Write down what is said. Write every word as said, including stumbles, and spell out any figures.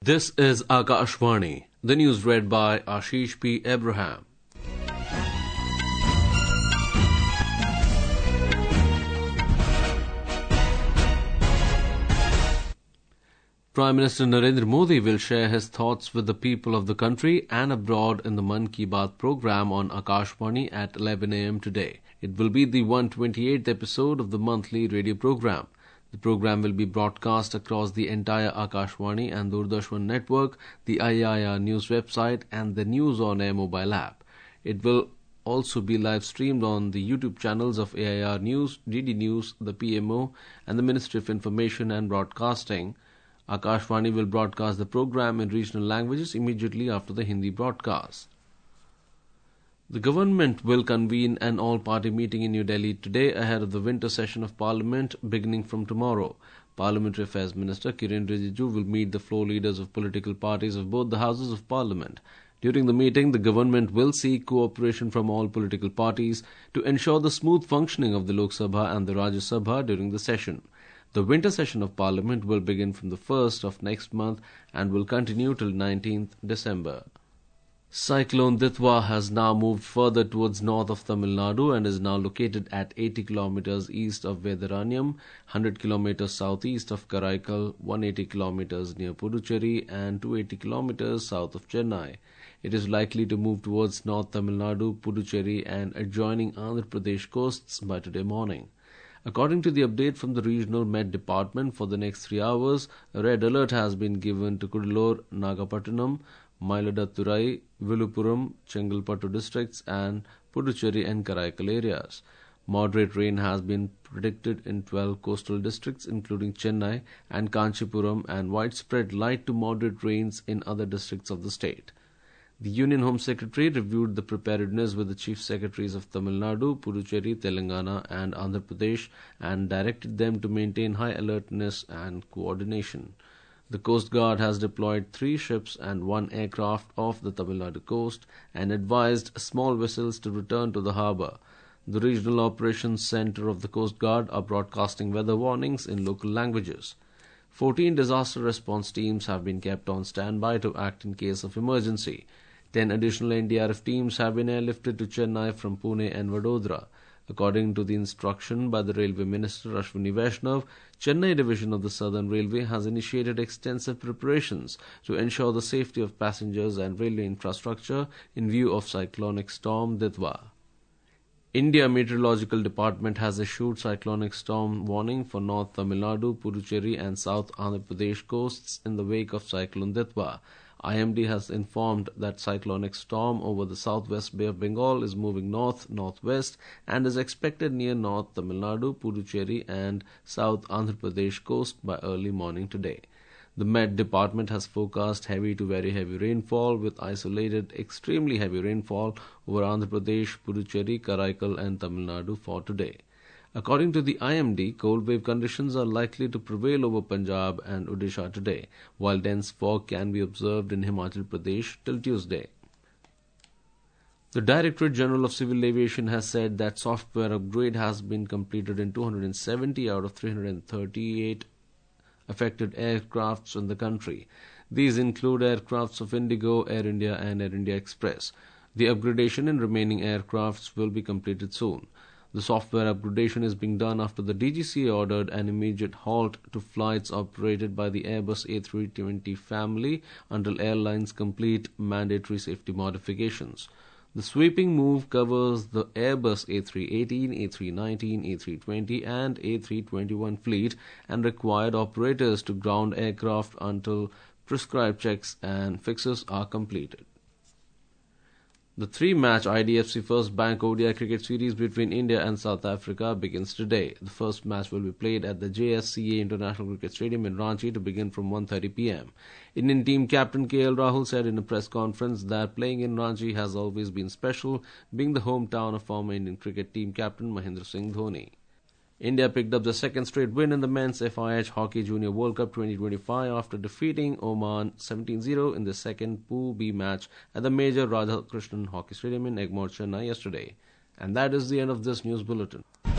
This is Akashvani. The news read by Ashish P. Abraham. Prime Minister Narendra Modi will share his thoughts with the people of the country and abroad in the Mann Ki Baat program on Akashvani at eleven a m today. It will be the one hundred twenty-eighth episode of the monthly radio program. The program will be broadcast across the entire Akashvani and Doordarshan network, the I I R News website and the News on Air mobile app. It will also be live streamed on the YouTube channels of A I R News, D D News, the P M O and the Ministry of Information and Broadcasting. Akashvani will broadcast the program in regional languages immediately after the Hindi broadcast. The government will convene an all-party meeting in New Delhi today ahead of the winter session of Parliament beginning from tomorrow. Parliamentary Affairs Minister Kiren Rijiju will meet the floor leaders of political parties of both the houses of Parliament. During the meeting, the government will seek cooperation from all political parties to ensure the smooth functioning of the Lok Sabha and the Rajya Sabha during the session. The winter session of Parliament will begin from the first of next month and will continue till nineteenth December. Cyclone Ditwa has now moved further towards north of Tamil Nadu and is now located at eighty kilometers east of Vedaranyam, one hundred kilometers southeast of Karaikal, one hundred eighty kilometers near Puducherry and two hundred eighty kilometers south of Chennai. It is likely to move towards North Tamil Nadu, Puducherry and adjoining Andhra Pradesh coasts by today morning. According to the update from the Regional Met Department, for the next three hours, a red alert has been given to Kudalur, Nagapattinam, Mayiladuthurai, Viluppuram, Chengalpattu districts and Puducherry and Karaikal areas. Moderate rain has been predicted in twelve coastal districts including Chennai and Kanchipuram and widespread light to moderate rains in other districts of the state. The Union Home Secretary reviewed the preparedness with the Chief Secretaries of Tamil Nadu, Puducherry, Telangana and Andhra Pradesh and directed them to maintain high alertness and coordination. The Coast Guard has deployed three ships and one aircraft off the Tamil Nadu coast and advised small vessels to return to the harbour. The Regional Operations Centre of the Coast Guard are broadcasting weather warnings in local languages. fourteen disaster response teams have been kept on standby to act in case of emergency. Ten additional N D R F teams have been airlifted to Chennai from Pune and Vadodara. According to the instruction by the Railway Minister Ashwini Vaishnav, Chennai Division of the Southern Railway has initiated extensive preparations to ensure the safety of passengers and railway infrastructure in view of cyclonic storm Ditwa. India Meteorological Department has issued cyclonic storm warning for North Tamil Nadu, Puducherry and South Andhra Pradesh coasts in the wake of Cyclone Ditwa. I M D has informed that cyclonic storm over the southwest Bay of Bengal is moving north-northwest and is expected near North Tamil Nadu, Puducherry and South Andhra Pradesh coast by early morning today. The Met Department has forecast heavy to very heavy rainfall with isolated extremely heavy rainfall over Andhra Pradesh, Puducherry, Karaikal and Tamil Nadu for today. According to the I M D, cold wave conditions are likely to prevail over Punjab and Odisha today, while dense fog can be observed in Himachal Pradesh till Tuesday. The Directorate General of Civil Aviation has said that software upgrade has been completed in two hundred seventy out of three hundred thirty-eight affected aircrafts in the country. These include aircrafts of Indigo, Air India and Air India Express. The upgradation in remaining aircrafts will be completed soon. The software upgradation is being done after the D G C A ordered an immediate halt to flights operated by the Airbus A three twenty family until airlines complete mandatory safety modifications. The sweeping move covers the Airbus A three eighteen, A three nineteen, A three twenty and A three twenty-one fleet and required operators to ground aircraft until prescribed checks and fixes are completed. The three-match I D F C First Bank O D I cricket series between India and South Africa begins today. The first match will be played at the J S C A International Cricket Stadium in Ranchi to begin from one thirty p m Indian team captain K L Rahul said in a press conference that playing in Ranchi has always been special, being the hometown of former Indian cricket team captain Mahendra Singh Dhoni. India picked up the second straight win in the men's F I H Hockey Junior World Cup twenty twenty-five after defeating Oman seventeen zero in the second Pool B match at the major Radhakrishnan Hockey Stadium in Egmore, Chennai yesterday. And that is the end of this news bulletin.